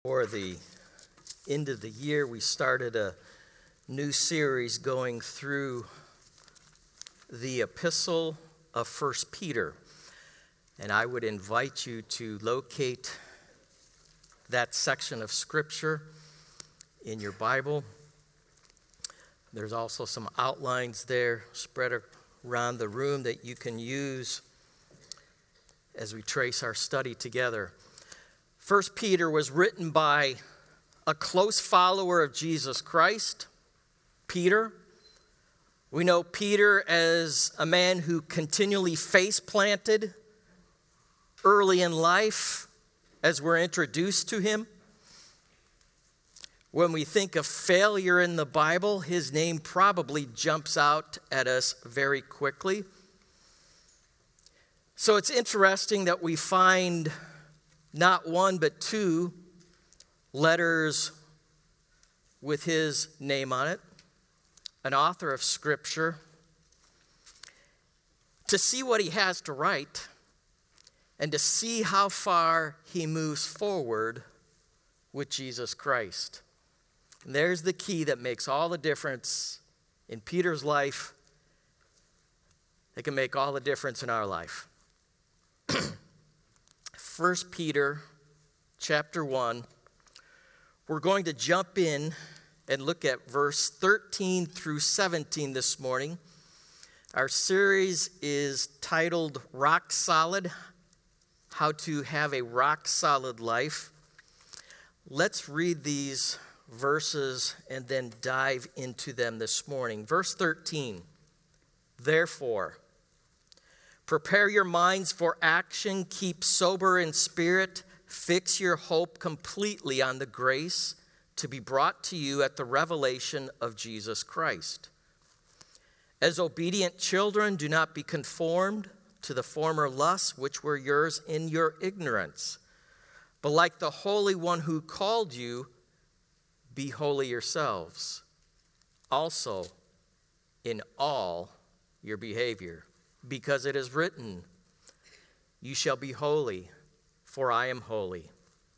For the end of the year, we started a new series going through the epistle of 1 Peter. And I would invite you to locate that section of Scripture in your Bible. There's also some outlines there spread around the room that you can use as we trace our study together. 1 Peter was written by a close follower of Jesus Christ, Peter. We know Peter as a man who continually face-planted early in life as we're introduced to him. When we think of failure in the Bible, his name probably jumps out at us very quickly. So it's interesting that we find not one but two letters with his name on it, an author of Scripture, to see what he has to write and to see how far he moves forward with Jesus Christ. And there's the key that makes all the difference in Peter's life. It can make all the difference in our life. 1 Peter chapter 1, we're going to jump in and look at verse 13 through 17 this morning. Our series is titled Rock Solid, How to Have a Rock Solid Life. Let's read these verses and then dive into them this morning. Verse 13, therefore, prepare your minds for action, keep sober in spirit, fix your hope completely on the grace to be brought to you at the revelation of Jesus Christ. As obedient children, do not be conformed to the former lusts which were yours in your ignorance, but like the Holy One who called you, be holy yourselves, also in all your behavior. Because it is written, you shall be holy, for I am holy.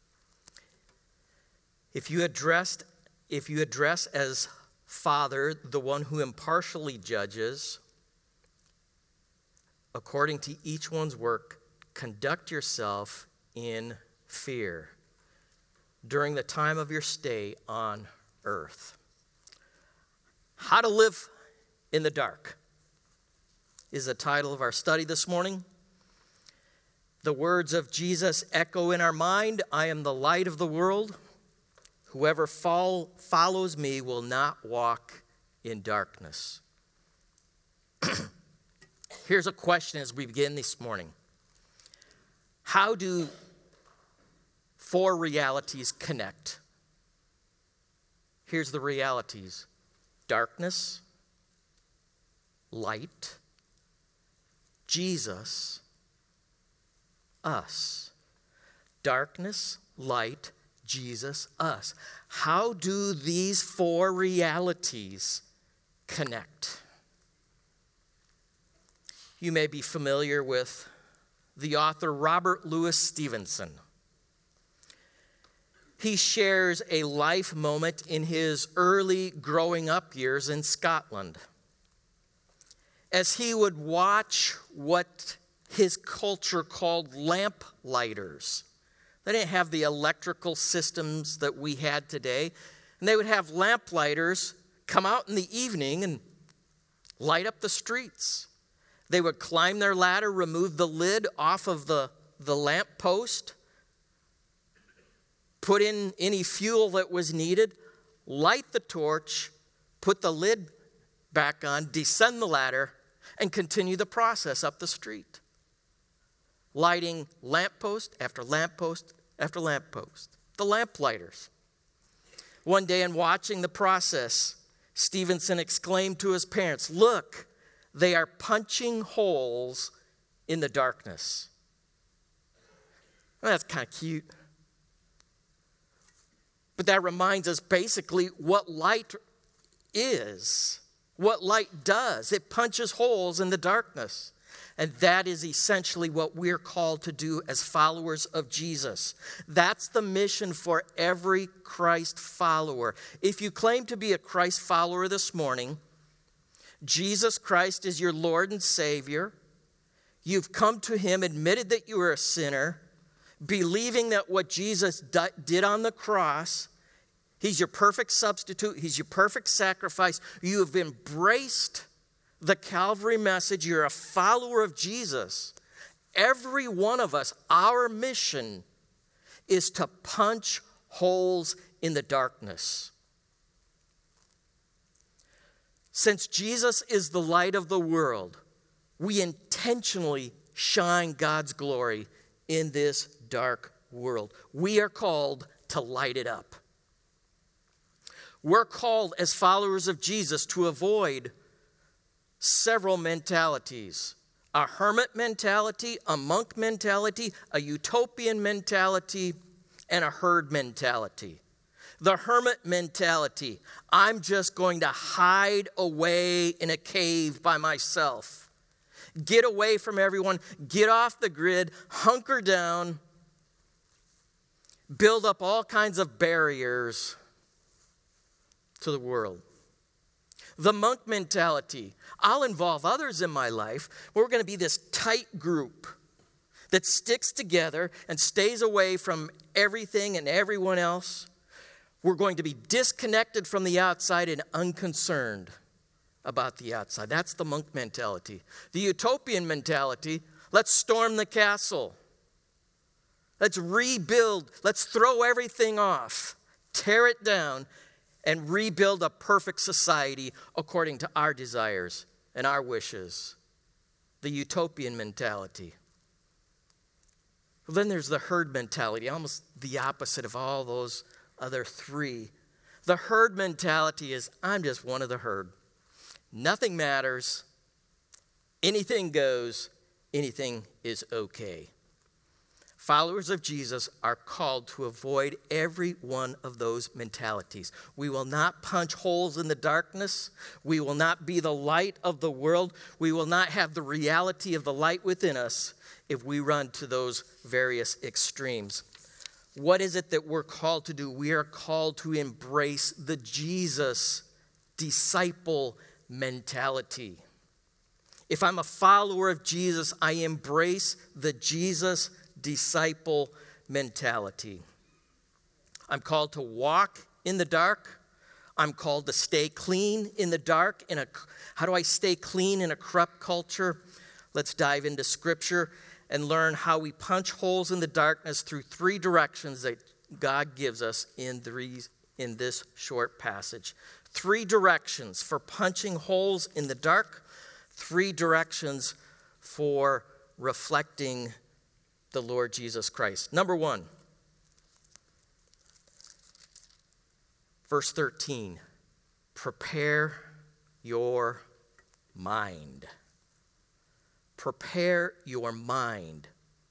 If you address as Father the one who impartially judges, according to each one's work, conduct yourself in fear during the time of your stay on earth. How to live in the dark is the title of our study this morning. The words of Jesus echo in our mind, I am the light of the world. Whoever follows me will not walk in darkness. Here's a question as we begin this morning. How do four realities connect? Here's the realities: darkness, light, Jesus, us. Darkness, light, Jesus, us. How do these four realities connect? You may be familiar with the author Robert Louis Stevenson. He shares a life moment in his early growing up years in Scotland, as he would watch what his culture called lamplighters. They didn't have the electrical systems that we had today. And they would have lamplighters come out in the evening and light up the streets. They would climb their ladder, remove the lid off of the lamp post, put in any fuel that was needed, light the torch, put the lid back on, descend the ladder, and continue the process up the street, lighting lamppost after lamppost after lamppost. The lamplighters. One day in watching the process, Stevenson exclaimed to his parents, look, they are punching holes in the darkness. Well, that's kind of cute. But that reminds us basically what light is, what light does. It punches holes in the darkness. And that is essentially what we're called to do as followers of Jesus. That's the mission for every Christ follower. If you claim to be a Christ follower this morning, Jesus Christ is your Lord and Savior. You've come to him, admitted that you are a sinner, believing that what Jesus did on the cross, he's your perfect substitute, he's your perfect sacrifice. You have embraced the Calvary message. You're a follower of Jesus. Every one of us, our mission is to punch holes in the darkness. Since Jesus is the light of the world, we intentionally shine God's glory in this dark world. We are called to light it up. We're called as followers of Jesus to avoid several mentalities: a hermit mentality, a monk mentality, a utopian mentality, and a herd mentality. The hermit mentality: I'm just going to hide away in a cave by myself. Get away from everyone, get off the grid, hunker down, build up all kinds of barriers to the world. The monk mentality: I'll involve others in my life. We're going to be this tight group that sticks together and stays away from everything and everyone else. We're going to be disconnected from the outside and unconcerned about the outside. That's the monk mentality. The utopian mentality: let's storm the castle. Let's rebuild. Let's throw everything off, tear it down, and rebuild a perfect society according to our desires and our wishes. The utopian mentality. Well, then there's the herd mentality, almost the opposite of all those other three. The herd mentality is: I'm just one of the herd. Nothing matters. Anything goes. Anything is okay. Followers of Jesus are called to avoid every one of those mentalities. We will not punch holes in the darkness. We will not be the light of the world. We will not have the reality of the light within us if we run to those various extremes. What is it that we're called to do? We are called to embrace the Jesus disciple mentality. If I'm a follower of Jesus, I embrace the Jesus disciple mentality. I'm called to walk in the dark. I'm called to stay clean in the dark. How do I stay clean in a corrupt culture? Let's dive into Scripture and learn how we punch holes in the darkness through three directions that God gives us in this short passage. Three directions for punching holes in the dark. Three directions for reflecting the Lord Jesus Christ. Number one, verse 13, prepare your mind. Prepare your mind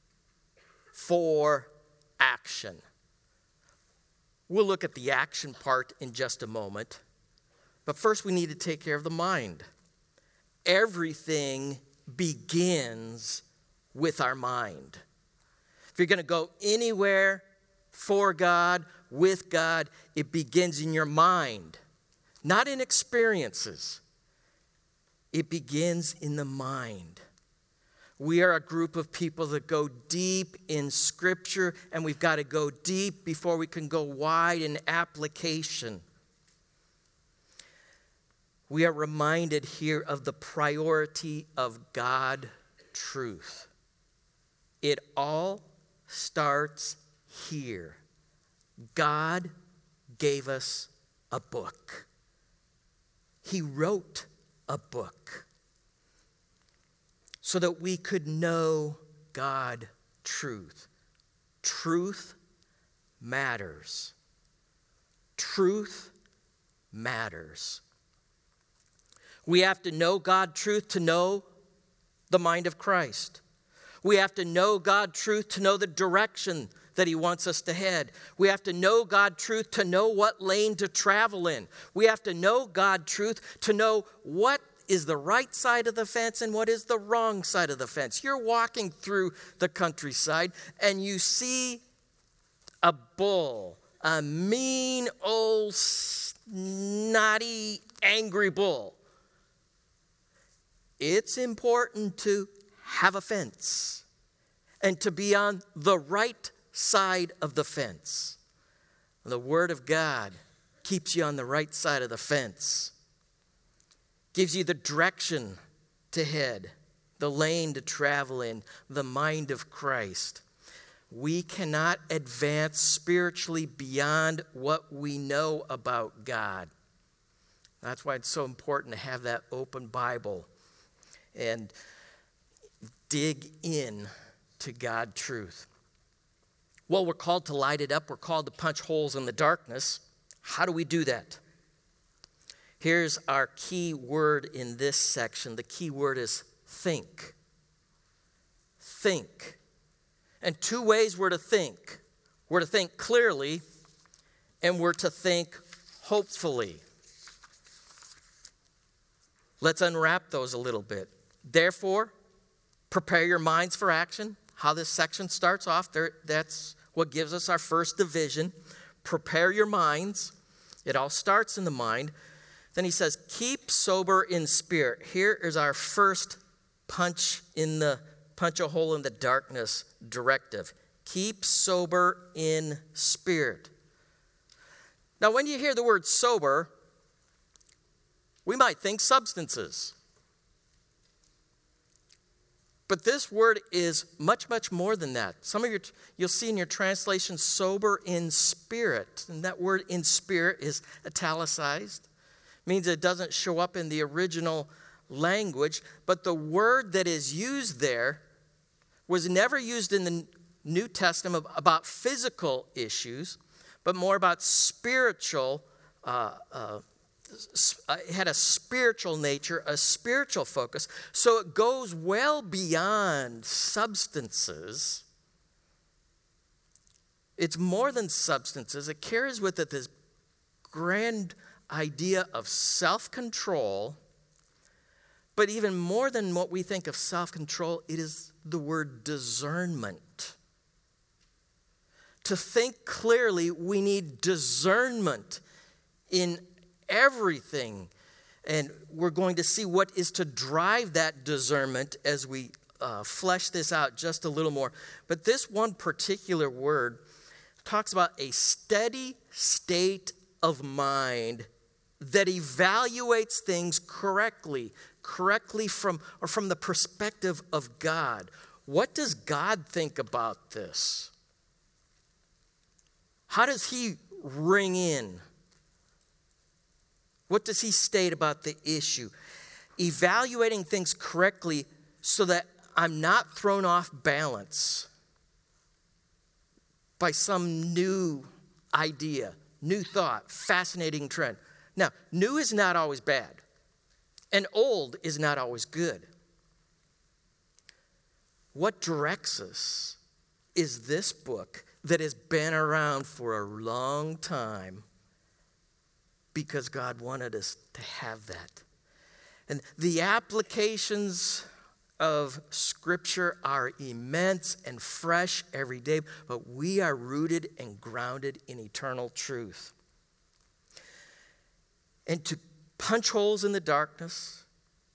for action. We'll look at the action part in just a moment, but first we need to take care of the mind. Everything begins with our mind. If you're going to go anywhere for God, with God, it begins in your mind, not in experiences. It begins in the mind. We are a group of people that go deep in Scripture, and we've got to go deep before we can go wide in application. We are reminded here of the priority of God truth. It all starts here. God gave us a book. He wrote a book so that we could know God truth. Truth matters. Truth matters. We have to know God truth to know the mind of Christ. We have to know God truth to know the direction that he wants us to head. We have to know God truth to know what lane to travel in. We have to know God truth to know what is the right side of the fence and what is the wrong side of the fence. You're walking through the countryside and you see a bull, a mean old snotty, angry bull. It's important to have a fence and to be on the right side of the fence. The Word of God keeps you on the right side of the fence, gives you the direction to head, the lane to travel in, the mind of Christ. We cannot advance spiritually beyond what we know about God. That's why it's so important to have that open Bible and dig in to God truth. Well, we're called to light it up. We're called to punch holes in the darkness. How do we do that? Here's our key word in this section. The key word is think. Think. And two ways we're to think. We're to think clearly, and we're to think hopefully. Let's unwrap those a little bit. Therefore, prepare your minds for action. How this section starts off, that's what gives us our first division. Prepare your minds. It all starts in the mind. Then he says, keep sober in spirit. Here is our first punch a hole in the darkness directive. Keep sober in spirit. Now, when you hear the word sober, we might think substances. But this word is much, much more than that. You'll see in your translation, sober in spirit. And that word in spirit is italicized. It means it doesn't show up in the original language. But the word that is used there was never used in the New Testament about physical issues, but more about spiritual it had a spiritual nature, a spiritual focus. So it goes well beyond substances. It's more than substances. It carries with it this grand idea of self-control. But even more than what we think of self-control, it is the word discernment. To think clearly, we need discernment in everything. And we're going to see what is to drive that discernment as we flesh this out just a little more. But this one particular word talks about a steady state of mind that evaluates things correctly from the perspective of God. What does God think about this? How does he ring in? What does he state about the issue? Evaluating things correctly so that I'm not thrown off balance by some new idea, new thought, fascinating trend. Now, new is not always bad, and old is not always good. What directs us is this book that has been around for a long time because God wanted us to have that. And the applications of Scripture are immense and fresh every day, but we are rooted and grounded in eternal truth. And to punch holes in the darkness,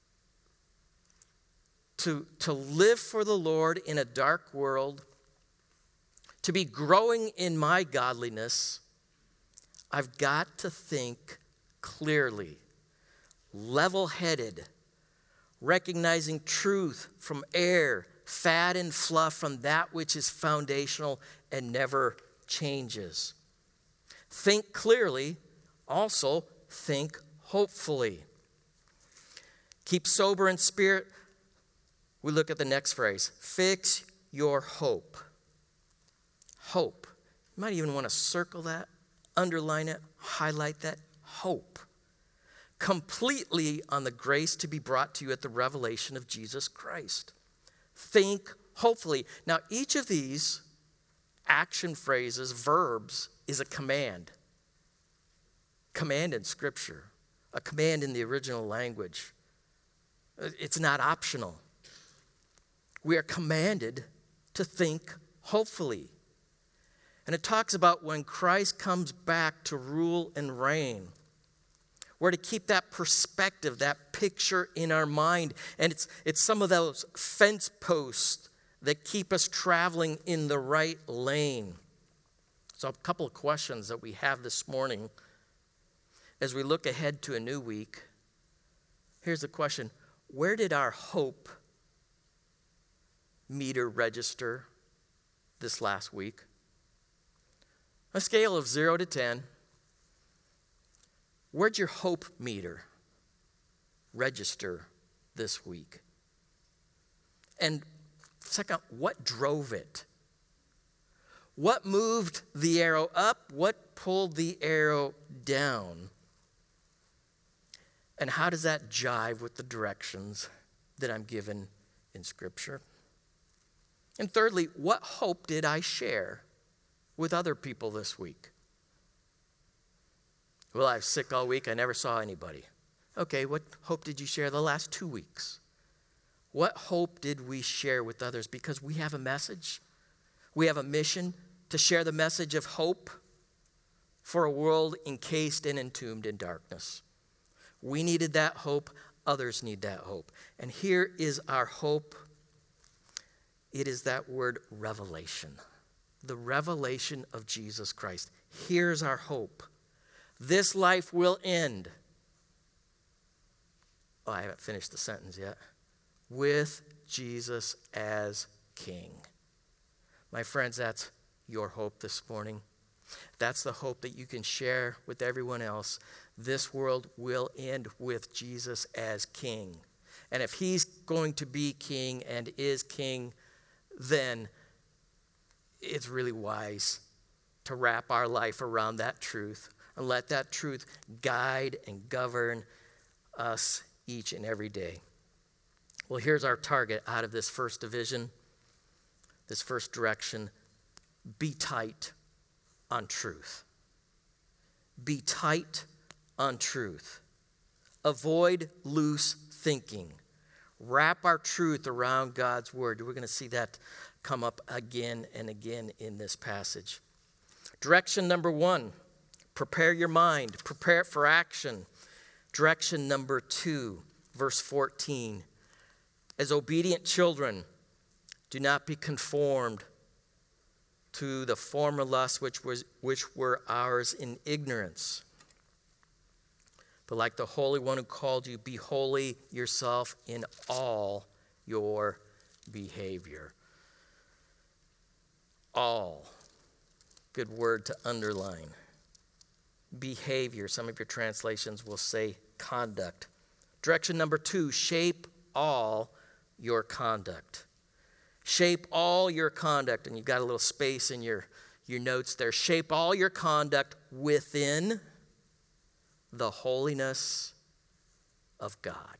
to live for the Lord in a dark world, to be growing in my godliness, I've got to think clearly, level-headed, recognizing truth from error, fad and fluff from that which is foundational and never changes. Think clearly, also think hopefully. Keep sober in spirit. We look at the next phrase. Fix your hope. Hope. You might even want to circle that, underline it, highlight that. Hope. Completely on the grace to be brought to you at the revelation of Jesus Christ. Think hopefully. Now, each of these action phrases, verbs, is a command. Command in Scripture. A command in the original language. It's not optional. We are commanded to think hopefully. And it talks about when Christ comes back to rule and reign. We're to keep that perspective, that picture in our mind. And it's some of those fence posts that keep us traveling in the right lane. So a couple of questions that we have this morning as we look ahead to a new week. Here's the question. Where did our hope meter register this last week? A scale of 0 to 10. Where'd your hope meter register this week? And second, what drove it? What moved the arrow up? What pulled the arrow down? And how does that jive with the directions that I'm given in Scripture? And thirdly, what hope did I share with other people this week? Well, I was sick all week. I never saw anybody. Okay, what hope did you share the last 2 weeks? What hope did we share with others? Because we have a message. We have a mission to share the message of hope for a world encased and entombed in darkness. We needed that hope. Others need that hope. And here is our hope. It is that word revelation. The revelation of Jesus Christ. Here's our hope. This life will end. Oh, I haven't finished the sentence yet. With Jesus as King. My friends, that's your hope this morning. That's the hope that you can share with everyone else. This world will end with Jesus as King. And if he's going to be King and is King, then it's really wise to wrap our life around that truth and let that truth guide and govern us each and every day. Well, here's our target out of this first division, this first direction. Be tight on truth. Be tight on truth. Avoid loose thinking. Wrap our truth around God's word. We're going to see that come up again and again in this passage. Direction number 1, prepare your mind. Prepare it for action. Direction number 2, verse 14. As obedient children, do not be conformed to the former lusts which were ours in ignorance. But like the Holy One who called you, be holy yourself in all your behavior. All. Good word to underline. Behavior. Some of your translations will say conduct. Direction number 2, shape all your conduct. Shape all your conduct. And you've got a little space in your notes there. Shape all your conduct within the holiness of God.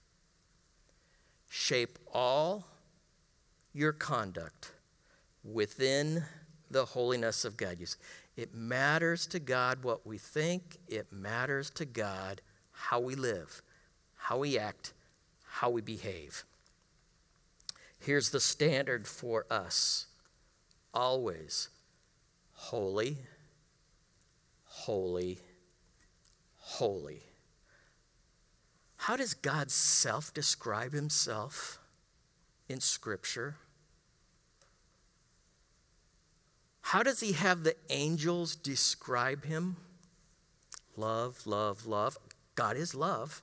Shape all your conduct within the holiness of God. It matters to God what we think. It matters to God how we live, how we act, how we behave. Here's the standard for us. Always holy, holy, holy. How does God self-describe himself in Scripture? How does he have the angels describe him? Love, love, love. God is love.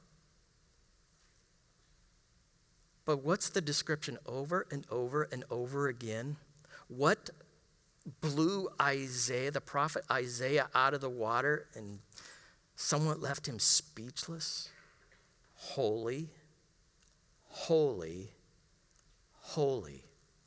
But what's the description over and over and over again? What blew Isaiah, the prophet Isaiah, out of the water and somewhat left him speechless? Holy, holy, holy.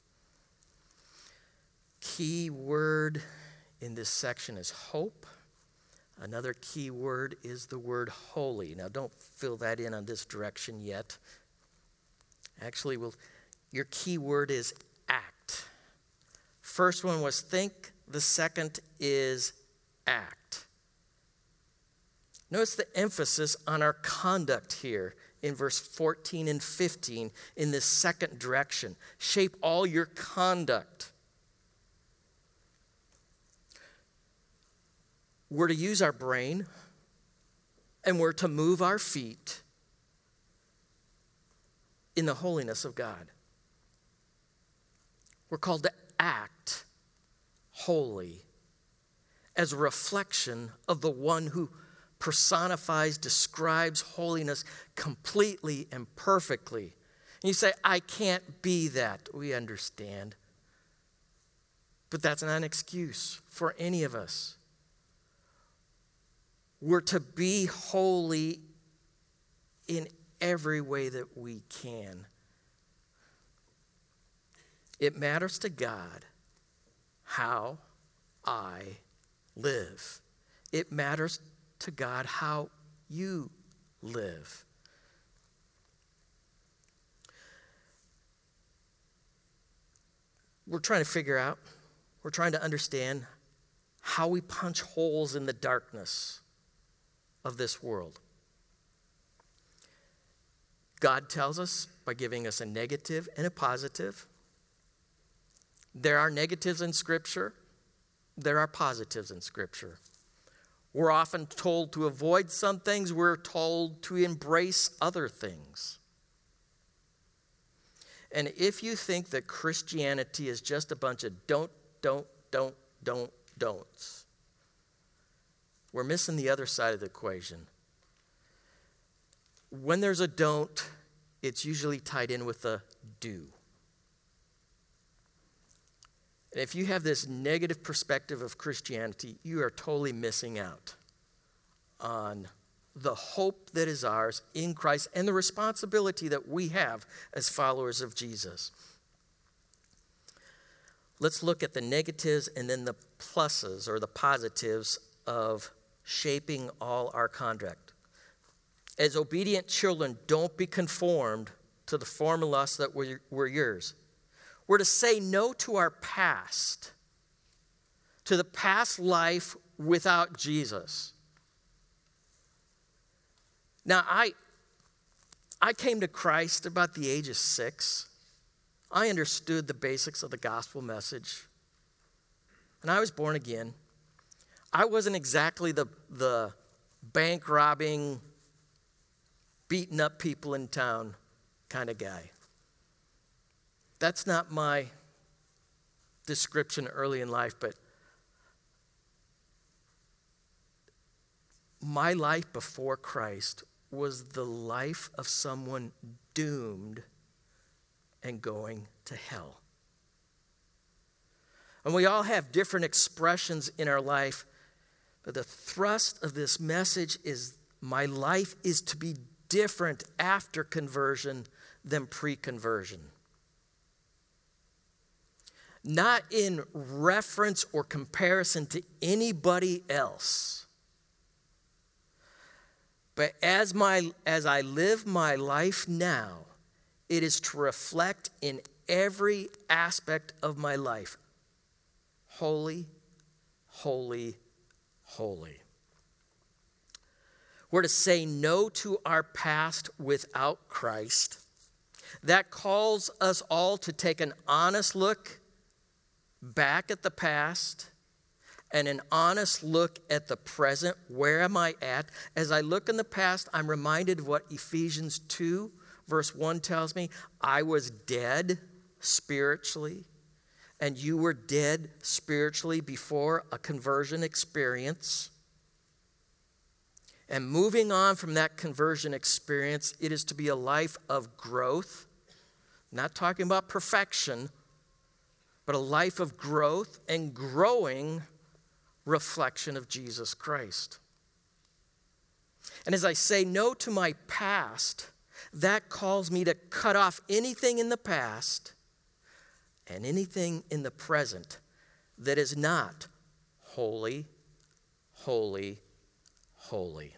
Key word in this section is hope. Another key word is the word holy. Now, don't fill that in on this direction yet. Actually, your key word is act. First one was think. The second is act. Notice the emphasis on our conduct here in verse 14 and 15 in this second direction. Shape all your conduct. We're to use our brain, and we're to move our feet in the holiness of God. We're called to act holy as a reflection of the one who personifies, describes holiness completely and perfectly. And you say, I can't be that. We understand. But that's not an excuse for any of us. We're to be holy in every way that we can. It matters to God how I live. It matters to God how you live. We're trying to understand how we punch holes in the darkness of this world. God tells us by giving us a negative and a positive. There are negatives in Scripture. There are positives in Scripture. We're often told to avoid some things. We're told to embrace other things. And if you think that Christianity is just a bunch of don'ts, we're missing the other side of the equation. When there's a don't, it's usually tied in with a do. And if you have this negative perspective of Christianity, you are totally missing out on the hope that is ours in Christ and the responsibility that we have as followers of Jesus. Let's look at the negatives and then the pluses or the positives of shaping all our conduct. As obedient children, don't be conformed to the former lusts that were yours. We're to say no to our past, to the past life without Jesus. Now, I came to Christ about the age of 6. I understood the basics of the gospel message, and I was born again. I wasn't exactly the bank robbing, beating up people in town kind of guy. That's not my description early in life, but my life before Christ was the life of someone doomed and going to hell. And we all have different expressions in our life, but the thrust of this message is my life is to be different after conversion than pre-conversion. Not in reference or comparison to anybody else. But as I live my life now, it is to reflect in every aspect of my life. Holy, holy, holy. We're to say no to our past without Christ. That calls us all to take an honest look back at the past and an honest look at the present. Where am I at? As I look in the past, I'm reminded of what Ephesians 2, verse 1 tells me. I was dead spiritually, and you were dead spiritually before a conversion experience. And moving on from that conversion experience, it is to be a life of growth. I'm not talking about perfection, but a life of growth and growing reflection of Jesus Christ. And as I say no to my past, that calls me to cut off anything in the past and anything in the present that is not holy, holy, holy.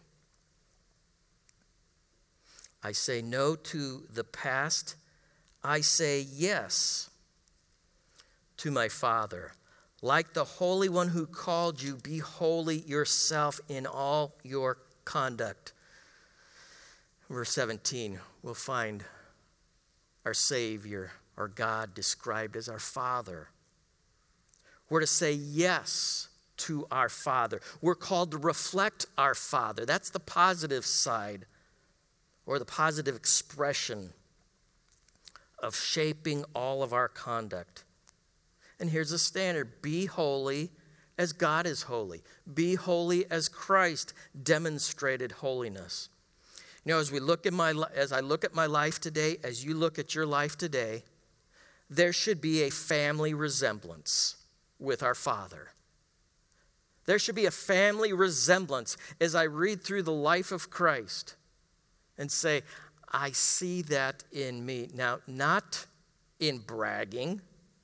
I say no to the past. I say yes to my Father. Like the Holy One who called you, be holy yourself in all your conduct. Verse 17, we'll find our Savior, our God, described as our Father. We're to say yes to our Father. We're called to reflect our Father. That's the positive side, or the positive expression of shaping all of our conduct. And here's the standard: be holy as God is holy. Be holy as Christ demonstrated holiness. You know, as I look at my life today, as you look at your life today, there should be a family resemblance with our Father. There should be a family resemblance as I read through the life of Christ and say, I see that in me. Now, not in bragging,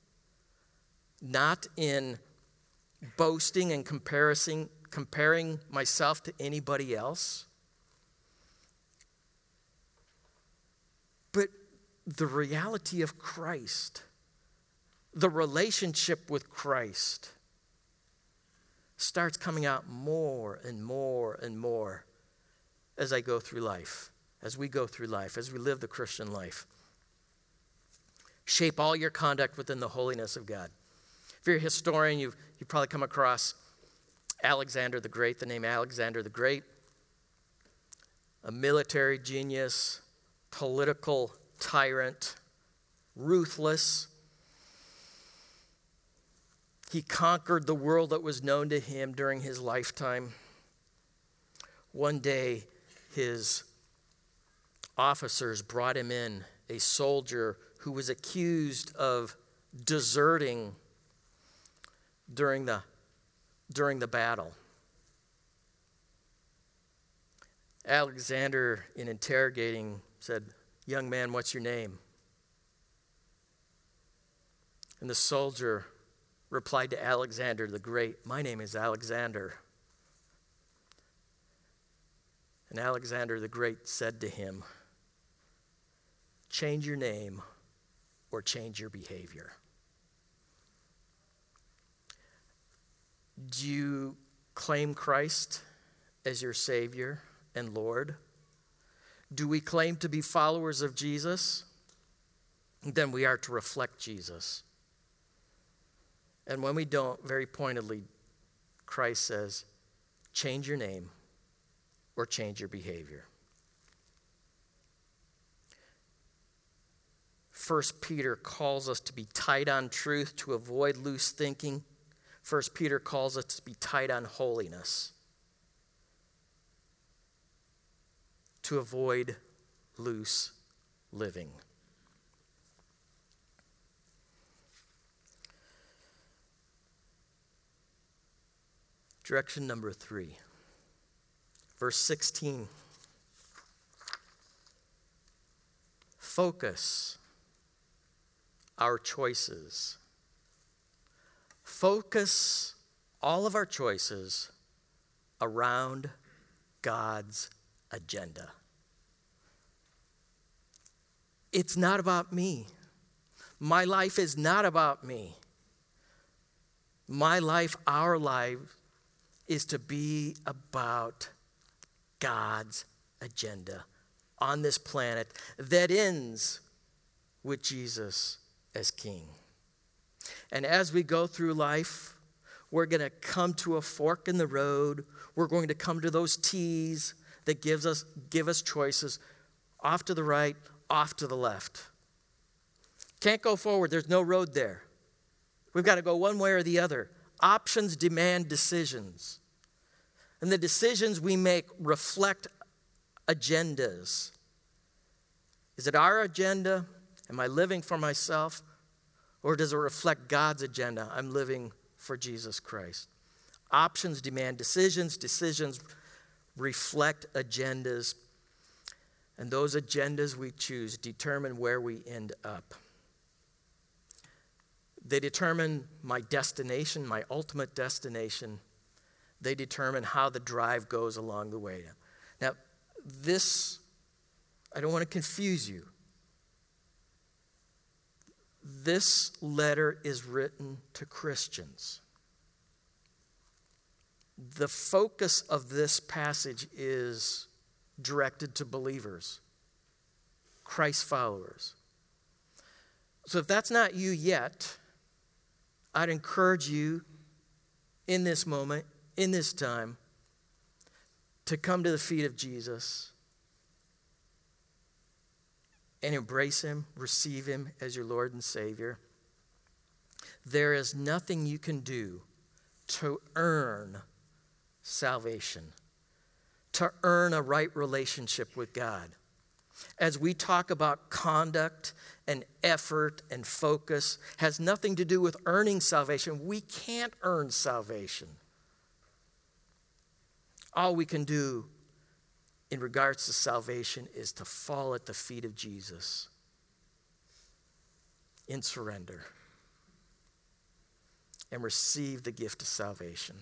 not in boasting and comparing myself to anybody else, but the reality of Christ, the relationship with Christ, starts coming out more and more and more as I go through life, as we go through life, as we live the Christian life. Shape all your conduct within the holiness of God. If you're a historian, you've probably come across Alexander the Great, the name Alexander the Great, a military genius, political tyrant, ruthless. He conquered the world that was known to him during his lifetime. One day, his officers brought him in a soldier who was accused of deserting during the battle. Alexander, in interrogating, said, "Young man, what's your name?" And the soldier replied to Alexander the Great, "My name is Alexander." And Alexander the Great said to him, "Change your name or change your behavior." Do you claim Christ as your Savior and Lord? Do we claim to be followers of Jesus? Then we are to reflect Jesus. And when we don't, very pointedly, Christ says, change your name or change your behavior. 1 Peter calls us to be tight on truth, to avoid loose thinking. 1 Peter calls us to be tight on holiness, to avoid loose living. Direction number 3, verse 16. Focus our choices. Focus all of our choices around God's agenda. It's not about me. My life is not about me. My life, our life, is to be about God's agenda on this planet that ends with Jesus as King. And as we go through life, we're going to come to a fork in the road. We're going to come to those T's that give us choices, off to the right, off to the left. Can't go forward. There's no road there. We've got to go one way or the other. Options demand decisions. And the decisions we make reflect agendas. Is it our agenda? Am I living for myself? Or does it reflect God's agenda? I'm living for Jesus Christ. Options demand decisions. Decisions reflect agendas. And those agendas we choose determine where we end up. They determine my destination, my ultimate destination. They determine how the drive goes along the way. Now, this, I don't want to confuse you. This letter is written to Christians. The focus of this passage is directed to believers, Christ followers. So if that's not you yet, I'd encourage you in this moment, in this time, to come to the feet of Jesus and embrace him, receive him as your Lord and Savior. There is nothing you can do to earn salvation, to earn a right relationship with God. As we talk about conduct and effort and focus, has nothing to do with earning salvation. We can't earn salvation. All we can do in regards to salvation is to fall at the feet of Jesus in surrender and receive the gift of salvation.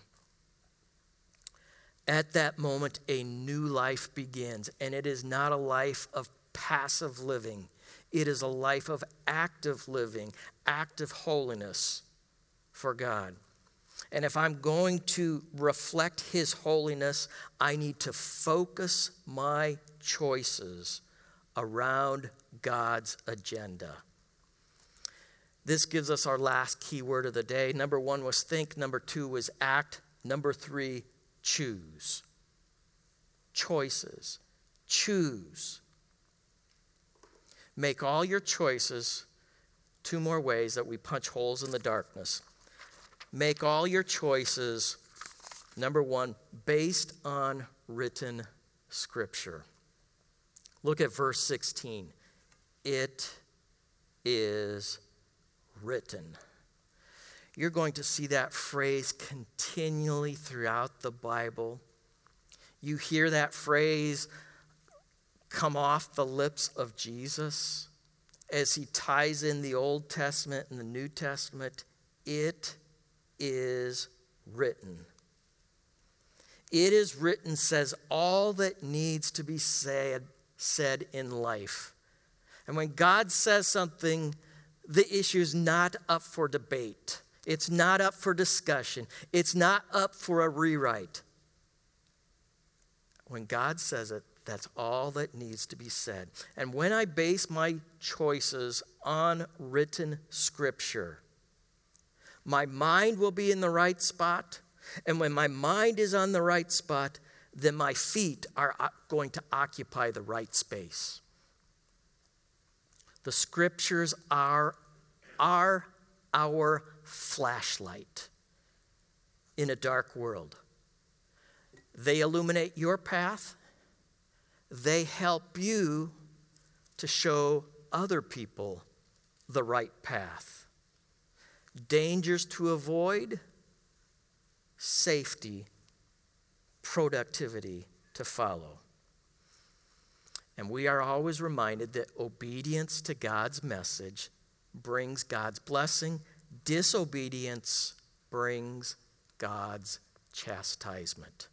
At that moment, a new life begins, and it is not a life of passive living. It is a life of active living, active holiness for God. And if I'm going to reflect his holiness, I need to focus my choices around God's agenda. This gives us our last key word of the day. Number 1 was think. Number 2 was act. Number 3, choose. Choices. Choose. Make all your choices. 2 more ways that we punch holes in the darkness. Make all your choices, number 1, based on written scripture. Look at verse 16. It is written. You're going to see that phrase continually throughout the Bible. You hear that phrase come off the lips of Jesus as he ties in the Old Testament and the New Testament. It is written. It is written says all that needs to be said in life. And when God says something, the issue is not up for debate. It's not up for discussion. It's not up for a rewrite. When God says it, that's all that needs to be said. And when I base my choices on written scripture, my mind will be in the right spot. And when my mind is on the right spot, then my feet are going to occupy the right space. The scriptures are our flashlight in a dark world. They illuminate your path. They help you to show other people the right path. Dangers to avoid, safety, productivity to follow. And we are always reminded that obedience to God's message brings God's blessing. Disobedience brings God's chastisement.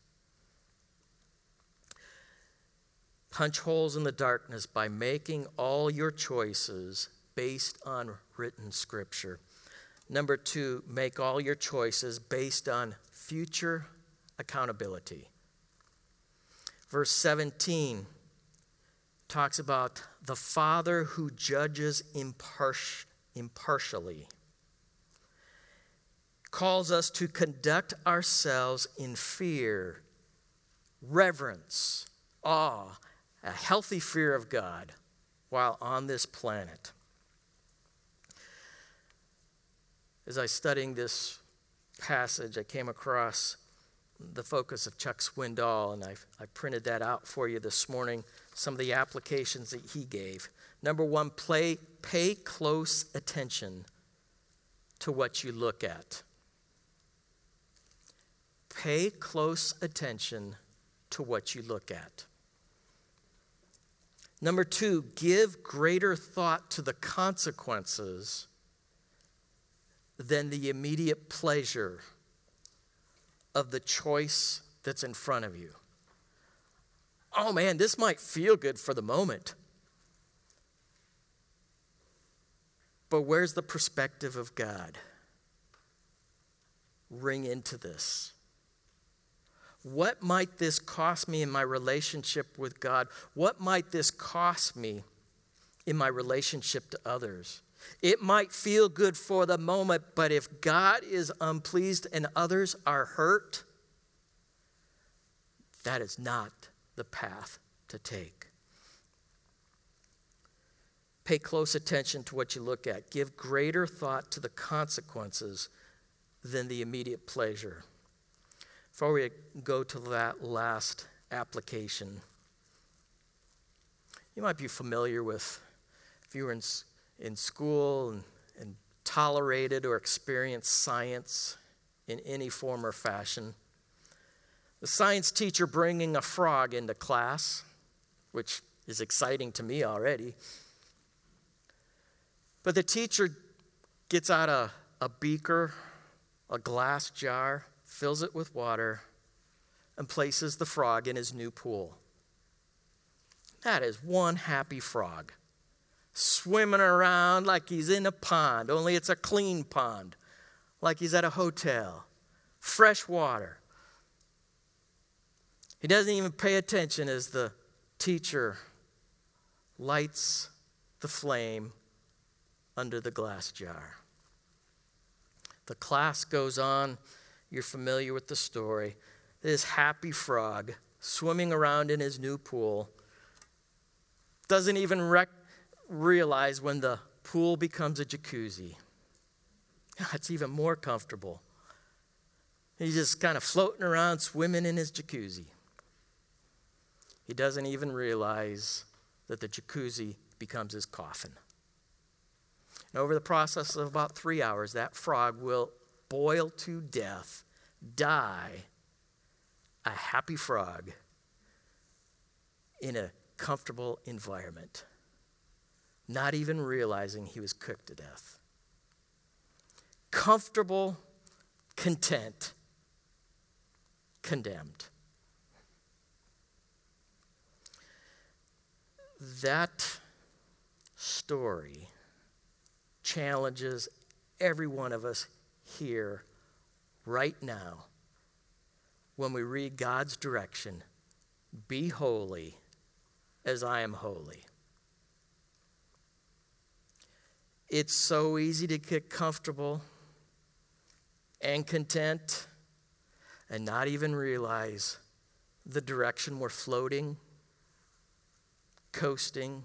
Punch holes in the darkness by making all your choices based on written scripture. Number 2, make all your choices based on future accountability. Verse 17 talks about the Father who judges impartially. Calls us to conduct ourselves in fear, reverence, awe, a healthy fear of God while on this planet. As I was studying this passage, I came across the focus of Chuck Swindoll, and I printed that out for you this morning, some of the applications that he gave. Number 1, pay close attention to what you look at. Pay close attention to what you look at. Number 2, give greater thought to the consequences than the immediate pleasure of the choice that's in front of you. Oh man, this might feel good for the moment. But where's the perspective of God? Ring into this. What might this cost me in my relationship with God? What might this cost me in my relationship to others? It might feel good for the moment, but if God is unpleased and others are hurt, that is not the path to take. Pay close attention to what you look at. Give greater thought to the consequences than the immediate pleasure. Before we go to that last application, you might be familiar with, if you were in school and tolerated or experienced science in any form or fashion, the science teacher bringing a frog into class, which is exciting to me already. But the teacher gets out a beaker, a glass jar, fills it with water, and places the frog in his new pool. That is one happy frog, swimming around like he's in a pond, only it's a clean pond, like he's at a hotel, fresh water. He doesn't even pay attention as the teacher lights the flame under the glass jar. The class goes on. You're familiar with the story. This happy frog swimming around in his new pool doesn't even realize when the pool becomes a jacuzzi. It's even more comfortable. He's just kind of floating around, swimming in his jacuzzi. He doesn't even realize that the jacuzzi becomes his coffin. And over the process of about 3 hours, that frog will boil to death, die, a happy frog in a comfortable environment, not even realizing he was cooked to death. Comfortable, content, condemned. That story challenges every one of us here right now when we read God's direction, be holy as I am holy. It's so easy to get comfortable and content and not even realize the direction we're floating, coasting.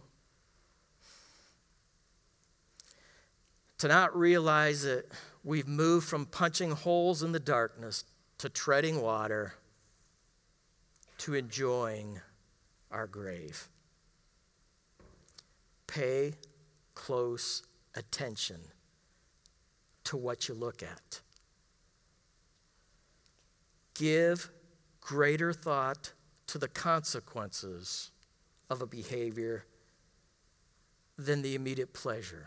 To not realize that we've moved from punching holes in the darkness to treading water to enjoying our grave. Pay close attention to what you look at. Give greater thought to the consequences of a behavior than the immediate pleasure.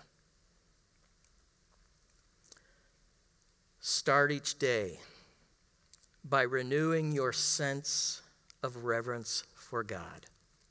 Start each day by renewing your sense of reverence for God.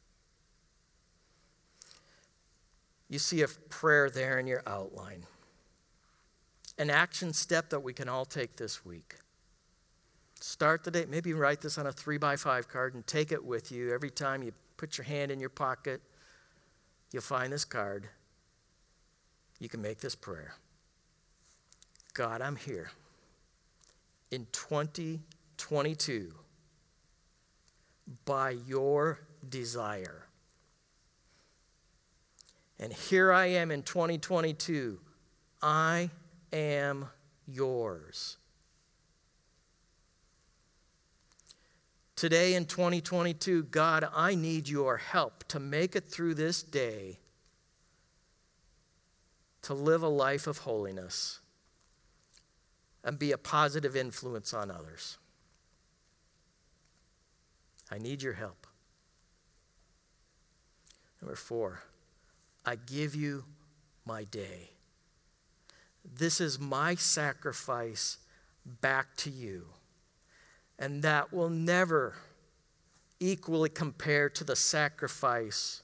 You see a prayer there in your outline. An action step that we can all take this week. Start the day, maybe write this on a 3x5 card and take it with you. Every time you put your hand in your pocket, you'll find this card. You can make this prayer. God, I'm here in 2022 by your desire. And here I am in 2022. I am yours. Today in 2022, God, I need your help to make it through this day, to live a life of holiness and be a positive influence on others. I need your help. Number 4, I give you my day. This is my sacrifice back to you. And that will never equally compare to the sacrifice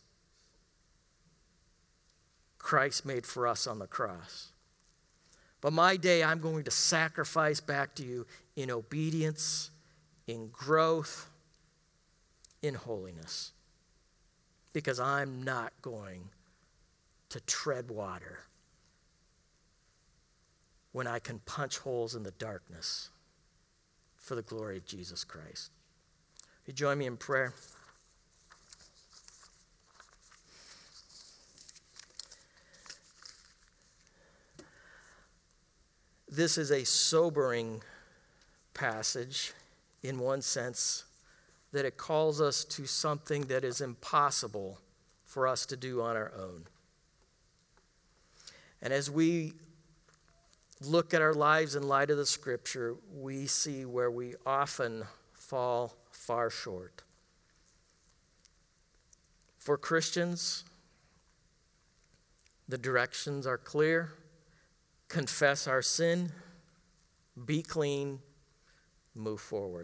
Christ made for us on the cross. But my day, I'm going to sacrifice back to you in obedience, in growth, in holiness. Because I'm not going to tread water when I can punch holes in the darkness for the glory of Jesus Christ. Will you join me in prayer? This is a sobering passage in one sense, that it calls us to something that is impossible for us to do on our own. And as we look at our lives in light of the Scripture, we see where we often fall far short. For Christians, the directions are clear. Confess our sin, be clean, move forward.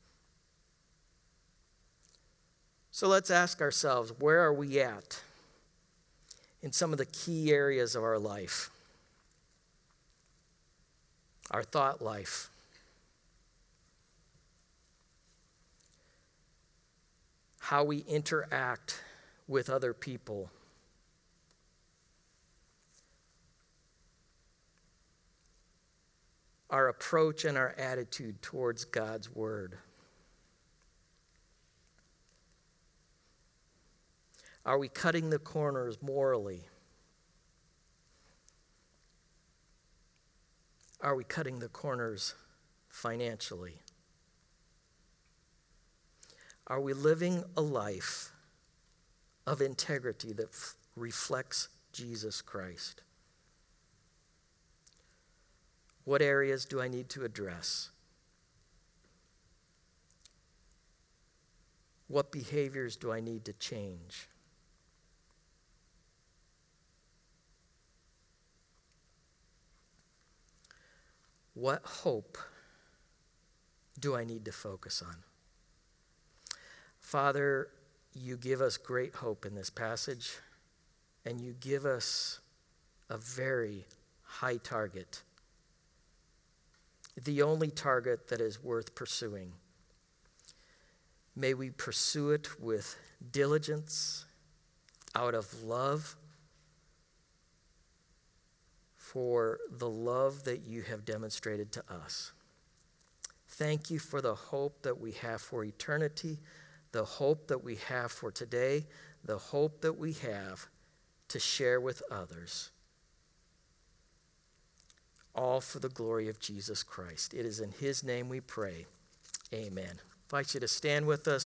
So let's ask ourselves, where are we at in some of the key areas of our life? Our thought life, how we interact with other people, our approach and our attitude towards God's word. Are we cutting the corners morally? Are we cutting the corners financially? Are we living a life of integrity that reflects Jesus Christ? What areas do I need to address? What behaviors do I need to change? What hope do I need to focus on? Father, you give us great hope in this passage, and you give us a very high target, the only target that is worth pursuing. May we pursue it with diligence, out of love, for the love that you have demonstrated to us. Thank you for the hope that we have for eternity, the hope that we have for today, the hope that we have to share with others. All for the glory of Jesus Christ. It is in his name we pray. Amen. I invite you to stand with us.